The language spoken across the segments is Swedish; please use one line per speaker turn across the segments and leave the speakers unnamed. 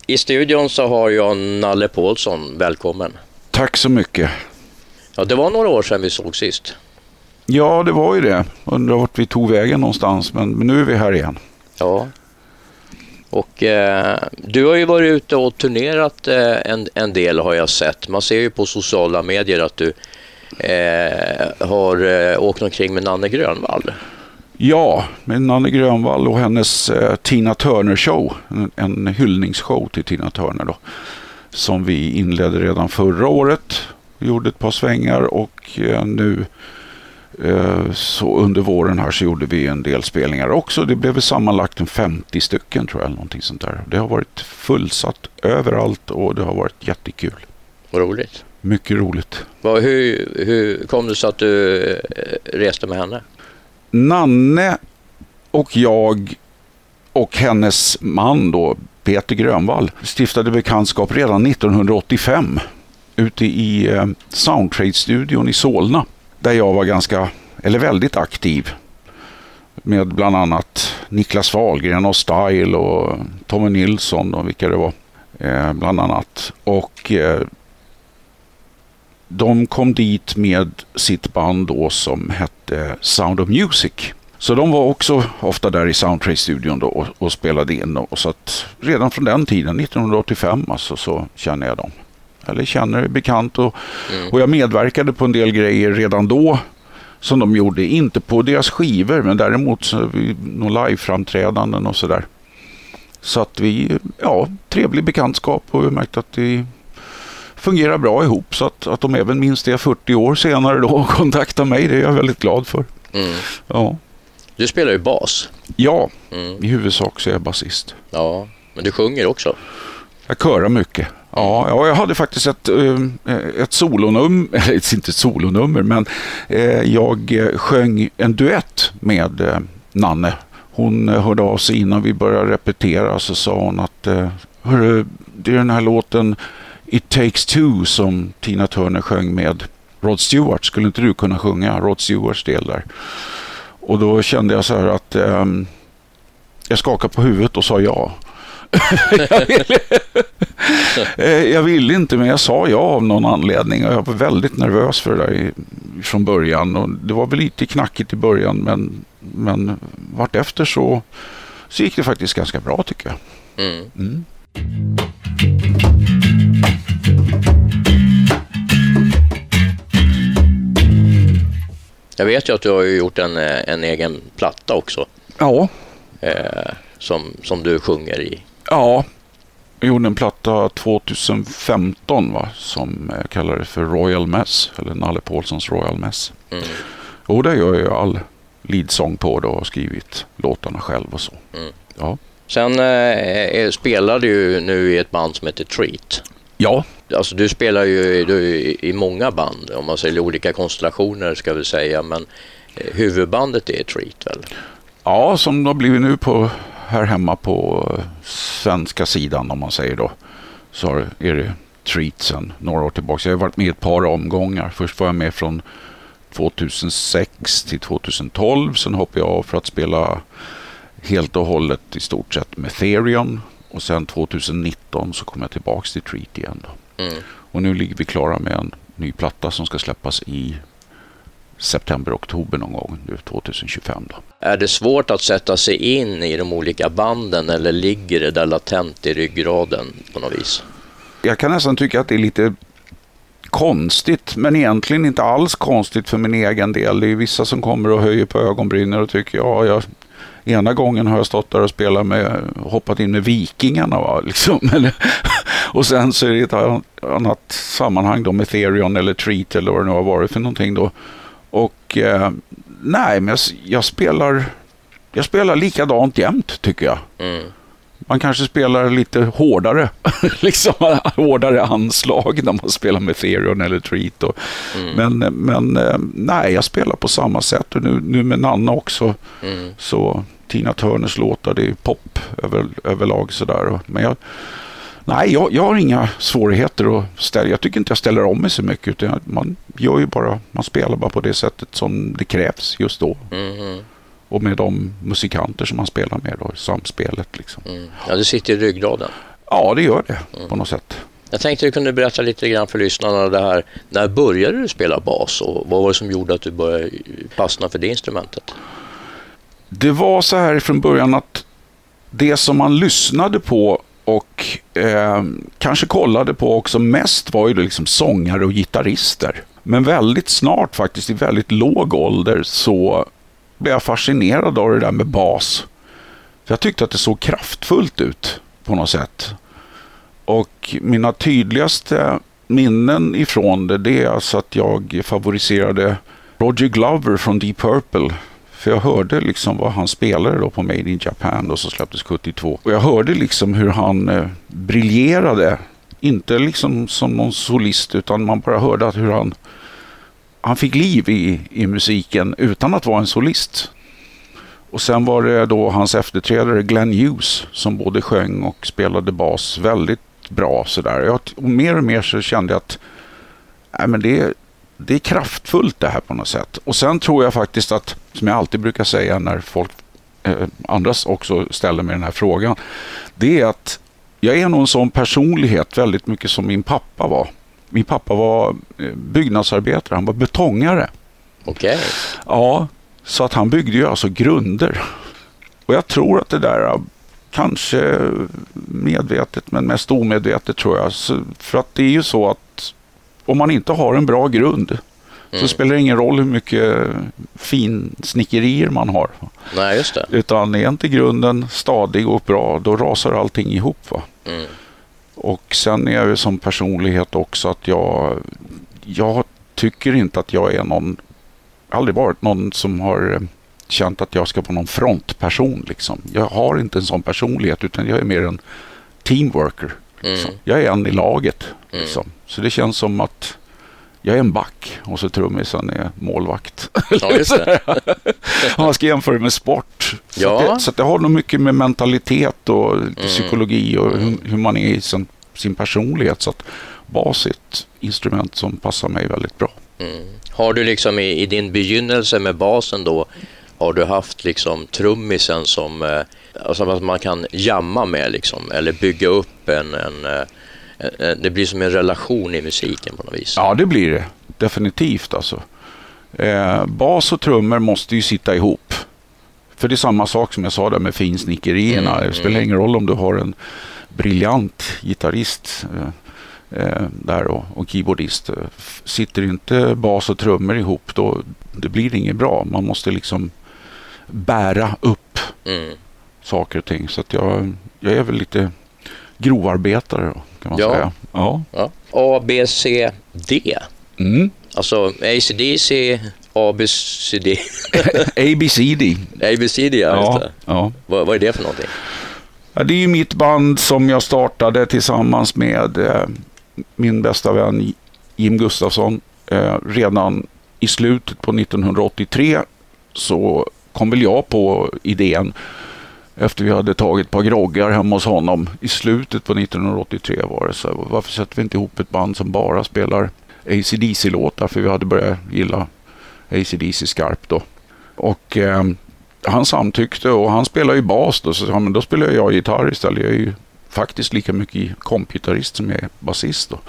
I studion så har jag Nalle Paulsson. Välkommen.
Tack så mycket.
Ja, det var några år sedan vi såg sist.
Ja, det var ju det. Undrar vart vi tog vägen någonstans, men nu är vi här igen.
Ja. Och du har ju varit ute och turnerat en del, har jag sett. Man ser ju på sociala medier att du har åkt omkring med Nanne Grönvall.
Ja, med Nanne Grönvall och hennes Tina Turner show. En hyllningsshow till Tina Turner då. Som vi inledde redan förra året. Vi gjorde ett par svängar och nu så under våren här så gjorde vi en del spelningar också. Det blev sammanlagt 50 stycken tror jag, eller någonting sånt där. Det har varit fullsatt överallt och det har varit jättekul.
Vad roligt.
Mycket roligt.
Hur kom det så att du reste med henne?
Nanne och jag och hennes man då, Peter Grönvall, stiftade bekantskap redan 1985 ute i Soundtrade-studion i Solna, där jag var väldigt aktiv med bland annat Niklas Wahlgren och Style och Tommy Nilsson och vilka det var bland annat. Och de kom dit med sitt band då som hette Sound of Music. Så de var också ofta där i Soundtrade-studion då och spelade in. Och så att redan från den tiden, 1985 alltså, så känner jag dem. Eller känner bekant och jag medverkade på en del grejer redan då som de gjorde. Inte på deras skivor men däremot så några live-framträdanden och sådär. Så att vi, trevlig bekantskap och vi märkte att det fungerar bra ihop så att de även minns det 40 år senare då och kontaktar mig. Det är jag väldigt glad för. Ja.
Du spelar ju bas.
Ja, i huvudsak så är jag basist.
Ja, men du sjunger också.
Jag körar mycket. Ja, jag hade faktiskt ett solonummer, eller inte ett solonummer, men jag sjöng en duett med Nanne. Hon hörde av sig innan vi började repetera, så sa hon att hörru, det är den här låten It Takes Two som Tina Turner sjöng med Rod Stewart. Skulle inte du kunna sjunga Rod Stewarts del där? Och då kände jag så här att jag skakade på huvudet och sa ja. Jag ville inte, men jag sa ja av någon anledning och jag var väldigt nervös för det där från början och det var väl lite knackigt i början men vartefter så gick det faktiskt ganska bra tycker jag.
Jag vet ju att du har gjort en egen platta också.
Ja.
Som du sjunger i.
Ja, jag gjorde en platta 2015 som jag kallar det för Royal Mess, eller Nalle Paulssons Royal Mess. Och där gör jag all leadsång på då och skrivit låtarna själv och så. Ja.
Sen spelar du ju nu i ett band som heter Treat.
Ja.
Alltså du spelar ju i många band, om man säger olika konstellationer ska vi säga, men huvudbandet är Treat väl?
Ja, som det har blivit nu här hemma på svenska sidan om man säger då, så är det Treat sen några år tillbaka. Jag har varit med i ett par omgångar. Först var jag med från 2006 till 2012. Sen hoppade jag av för att spela helt och hållet i stort sett med Therion. Och sen 2019 så kom jag tillbaka till Treat igen då. Och nu ligger vi klara med en ny platta som ska släppas i september-oktober någon gång nu 2025 då.
Är det svårt att sätta sig in i de olika banden eller ligger det där latent i ryggraden på något vis?
Jag kan nästan tycka att det är lite konstigt, men egentligen inte alls konstigt för min egen del. Det är vissa som kommer och höjer på ögonbrynen och tycker ena gången har jag stått där och spelat hoppat in med Vikingarna va, liksom. Och sen så är det ett annat sammanhang då med Therion eller Treat eller vad det nu har varit för någonting då. Och nej, men jag spelar likadant jämt tycker jag. Man kanske spelar lite hårdare liksom hårdare anslag när man spelar med Therion eller Treat och, men nej, jag spelar på samma sätt och nu med Nanna också. Så Tina Turners låtar, det är pop överlag sådär. Men jag har inga svårigheter att ställa. Jag tycker inte jag ställer om mig så mycket utan man spelar bara på det sättet som det krävs just då. Och med de musikanter som man spelar med då, samspelet liksom.
Ja, det sitter i ryggraden.
Ja, det gör det på något sätt.
Jag tänkte att du kunde berätta lite grann för lyssnarna det här. När började du spela bas och vad var det som gjorde att du började fastna för det instrumentet?
Det var så här från början att det som man lyssnade på och kanske kollade på också mest var ju liksom sångare och gitarrister. Men väldigt snart faktiskt i väldigt låg ålder så blev jag fascinerad av det där med bas. För jag tyckte att det såg kraftfullt ut på något sätt. Och mina tydligaste minnen ifrån det är alltså att jag favoriserade Roger Glover från Deep Purple. För jag hörde liksom vad han spelade då på Made in Japan och så släpptes 72. Och jag hörde liksom hur han briljerade. Inte liksom som någon solist utan man bara hörde att hur han fick liv i musiken utan att vara en solist. Och sen var det då hans efterträdare Glenn Hughes som både sjöng och spelade bas väldigt bra sådär. Och mer och mer så kände jag att men det är kraftfullt det här på något sätt. Och sen tror jag faktiskt att, som jag alltid brukar säga när folk andras också ställer mig den här frågan, det är att jag är nog en sån personlighet väldigt mycket som min pappa var. Min pappa var byggnadsarbetare, han var betongare.
Okej.
Ja, så att han byggde ju alltså grunder. Och jag tror att det där kanske medvetet men mest omedvetet tror jag. För att det är ju så att om man inte har en bra grund så spelar det ingen roll hur mycket fin snickerier man har.
Nej, just det.
Utan är inte grunden stadig och bra, då rasar allting ihop va. Och sen är jag ju som personlighet också att jag tycker inte att jag är någon, aldrig varit någon som har känt att jag ska vara någon frontperson liksom. Jag har inte en sån personlighet utan jag är mer en teamworker. Liksom. Jag är en i laget. Liksom. Så det känns som att jag är en back och så trummisen är målvakt.
Ja, just det.
Man ska jämföra med sport. Så det har nog mycket med mentalitet och psykologi och hur man är i sin personlighet. Så att bas är ett instrument som passar mig väldigt bra.
Har du liksom i din begynnelse med basen då, har du haft liksom trummisen som alltså att man kan jamma med liksom, eller bygga upp det blir som en relation i musiken på något vis? Ja,
det blir det. Definitivt alltså. Bas och trummor måste ju sitta ihop. För det är samma sak som jag sa där med finsnickerierna. Det spelar ingen roll om du har en briljant gitarrist där och keyboardist. Sitter inte bas och trummor ihop då det blir inget bra. Man måste liksom bära upp saker och ting. Så att jag är väl lite grovarbetare då, kan man säga. Ja.
A, B, C, D. Alltså AC/DC, ABCD.
ABCD.
ABCD, ja. Vad är det för någonting?
Ja, det är ju mitt band som jag startade tillsammans med min bästa vän Jim Gustafsson. Redan i slutet på 1983 så kom väl jag på idén efter vi hade tagit ett par groggar hemma hos honom. I slutet på 1983 var det så. Varför sätter vi inte ihop ett band som bara spelar AC/DC-låtar? För vi hade börjat gilla AC/DC skarpt då. Och han samtyckte och han spelar ju bas då. Så men då spelar jag gitarr istället. Jag är ju faktiskt lika mycket kompgitarrist som jag är basist då.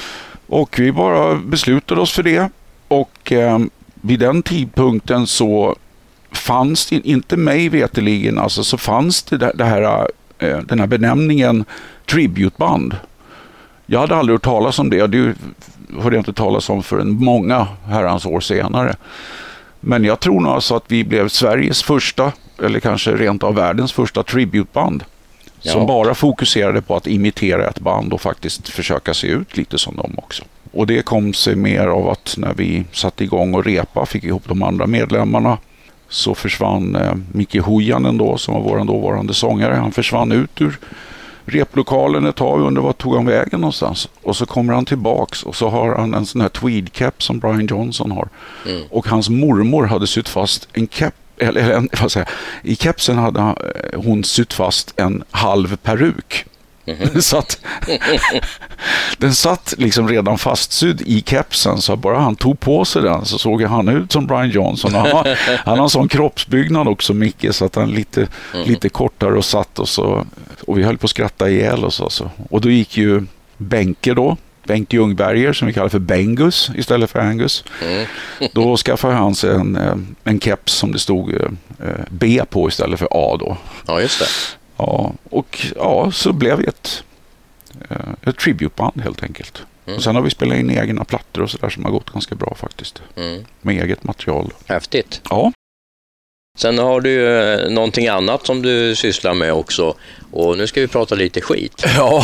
Och vi bara beslutade oss för det. Och vid den tidpunkten så fanns det inte mig veteligen, alltså så fanns det den här benämningen tributeband. Jag hade aldrig hört talas om det. Det hörde jag inte talas om förrän många herrans år senare. Men jag tror nog alltså att vi blev Sveriges första, eller kanske rent av världens första tributeband. Som bara fokuserade på att imitera ett band och faktiskt försöka se ut lite som dem också. Och det kom sig mer av att när vi satte igång och repa, fick ihop de andra medlemmarna, så försvann Micke Hujanen då, som var vår dåvarande sångare. Han försvann ut ur replokalen ett tag, undrar vad tog han vägen någonstans. Och så kommer han tillbaks och så har han en sån här tweed cap som Brian Johnson har. Och hans mormor hade sytt fast en cap, i kepsen hade hon sytt fast en halv peruk. Så att den satt liksom redan fastsydd i kepsen, så bara han tog på sig den så såg han ut som Brian Johnson. Han har en sån kroppsbyggnad också, Micke, så att han lite kortare och satt och vi höll på att skratta ihjäl oss alltså. Och då gick ju Benke då, Bengt Ljungberger, som vi kallar för Bengus istället för Angus. Då skaffade han sig en keps som det stod B på istället för A då.
Ja, just det.
Ja, och ja, så blev vi ett tributeband helt enkelt. Och sen har vi spelat in egna plattor och sådär som har gått ganska bra faktiskt. Med eget material.
Häftigt.
Ja.
Sen har du ju någonting annat som du sysslar med också. Och nu ska vi prata lite skit.
Ja.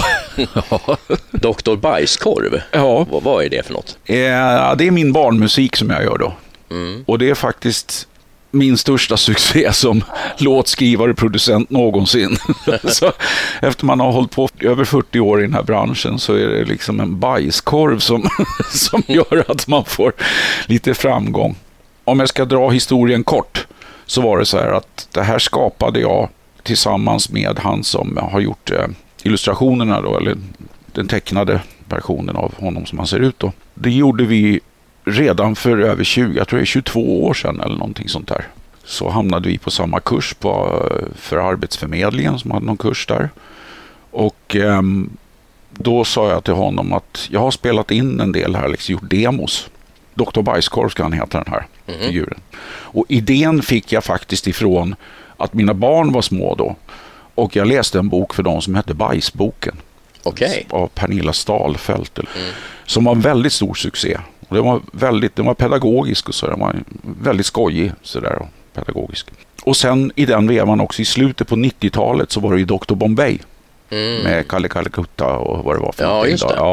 Dr. Bajskorv.
Ja.
Vad är det för något?
Det är min barnmusik som jag gör då. Och det är faktiskt min största succé som låtskrivare, producent någonsin. Så efter man har hållit på över 40 år i den här branschen så är det liksom en bajskorv som gör att man får lite framgång. Om jag ska dra historien kort så var det så här att det här skapade jag tillsammans med han som har gjort illustrationerna då, eller den tecknade versionen av honom som han ser ut då. Det gjorde vi redan för över 22 år sedan eller någonting sånt där. Så hamnade vi på samma kurs för Arbetsförmedlingen som hade någon kurs där. Och då sa jag till honom att jag har spelat in en del här, liksom gjort demos. Dr. Bajskorv ska han heta, den här figuren. Och idén fick jag faktiskt ifrån att mina barn var små då. Och jag läste en bok för dem som hette Bajsboken.
Okej.
Av Pernilla Stalfelt. Som var en väldigt stor succé. Och den var pedagogisk och så. Den var väldigt skojig sådär och pedagogisk. Och sen i den vevan också i slutet på 90-talet så var det ju Dr. Bombay. Med Kalle Kutta och vad det var för
någonting. Just det.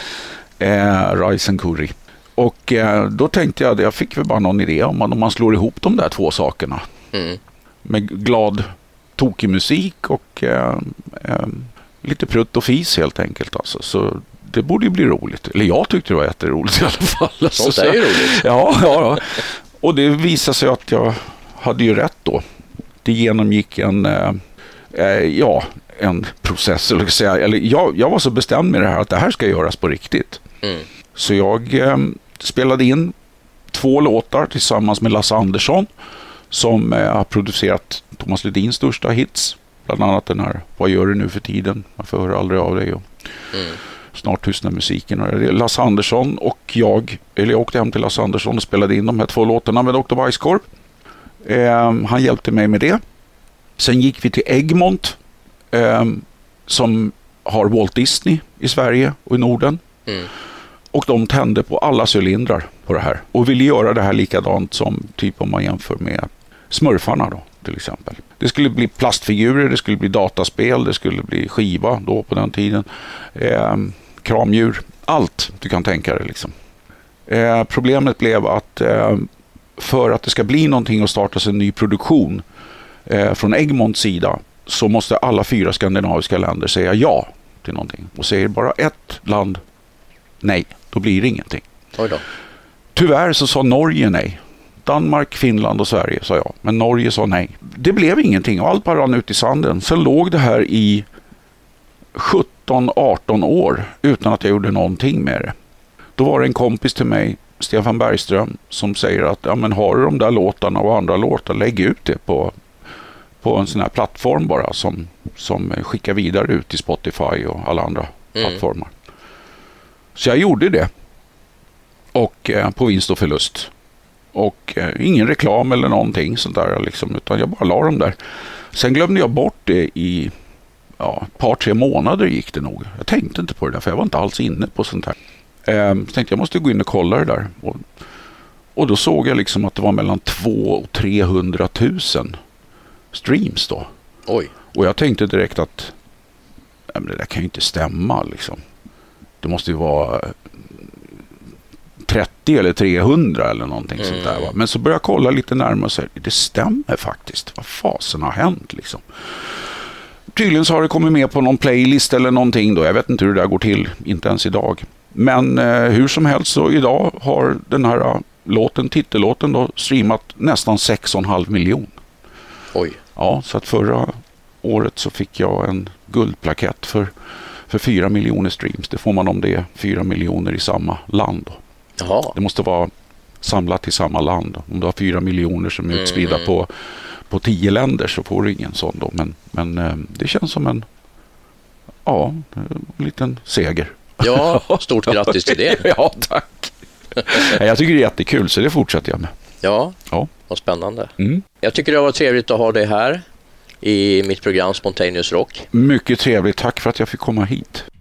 Ja, Rice and Curry. Och då tänkte jag fick väl bara någon idé om man slår ihop de där två sakerna. Med glad tokig musik och lite prutt och fis helt enkelt. Alltså. Så det borde ju bli roligt. Eller jag tyckte det var jätteroligt i alla fall.
Sånt är ju roligt.
Ja. Och det visade sig att jag hade ju rätt då. Det genomgick en process. Eller jag var så bestämd med det här att det här ska göras på riktigt. Så jag spelade in 2 låtar tillsammans med Lasse Andersson som har producerat Thomas Ledins största hits. Bland annat den här Vad gör du nu för tiden? Jag får aldrig av dig. Och Snart tystnar musiken. Och Lasse Andersson och jag åkte hem till Lasse Andersson och spelade in de här 2 låtarna med Dr. Bajskorv. Han hjälpte mig med det. Sen gick vi till Egmont som har Walt Disney i Sverige och i Norden. Och de tände på alla cylindrar på det här. Och ville göra det här likadant som typ om man jämför med Smurfarna då till exempel. Det skulle bli plastfigurer, det skulle bli dataspel, det skulle bli skiva då på den tiden. Kramdjur, allt du kan tänka dig liksom. Problemet blev att för att det ska bli någonting och startas en ny produktion från Egmonts sida så måste alla 4 skandinaviska länder säga ja till någonting. Och säger bara ett land nej, då blir det ingenting.
Oj då.
Tyvärr så sa Norge nej. Danmark, Finland och Sverige sa ja. Men Norge sa nej. Det blev ingenting och allt bara rann ut i sanden. Sen låg det här i 17-18 år utan att jag gjorde någonting med det. Då var det en kompis till mig, Stefan Bergström, som säger att ja, men har du de där låtarna och andra låtar, lägg ut det på en sån här plattform bara som skickar vidare ut till Spotify och alla andra plattformar. Så jag gjorde det. Och på vinst och förlust. Och ingen reklam eller någonting sånt där liksom, utan jag bara la dem där. Sen glömde jag bort det i ett par 3 månader gick det nog. Jag tänkte inte på det där för jag var inte alls inne på sånt här. Så tänkte jag måste gå in och kolla det där. Och då såg jag liksom att det var mellan 200 och 300 000 streams då.
Oj.
Och jag tänkte direkt att men det där kan ju inte stämma liksom. Det måste ju vara 30 eller 300 eller någonting sånt där. Va? Men så började jag kolla lite närmare och säga det stämmer faktiskt. Vad fasen har hänt liksom. Tydligen så har det kommit med på någon playlist eller någonting då. Jag vet inte hur det där går till, inte ens idag. Men hur som helst så idag har den här titellåten då streamat nästan 6,5 miljoner.
Oj.
Ja, så att förra året så fick jag en guldplakett för för 4 miljoner streams. Det får man om det är 4 miljoner i samma land.
Jaha.
Det måste vara samlat i samma land. Om du har 4 miljoner som är utspridda på 10 länder så får du ingen sån då. Men det känns som en liten seger.
Ja, stort grattis till det.
Ja, tack. Jag tycker det är jättekul så det fortsätter jag med.
Ja, vad spännande.
Mm.
Jag tycker det var trevligt att ha dig här i mitt program Spontaneous Rock.
Mycket trevligt. Tack för att jag fick komma hit.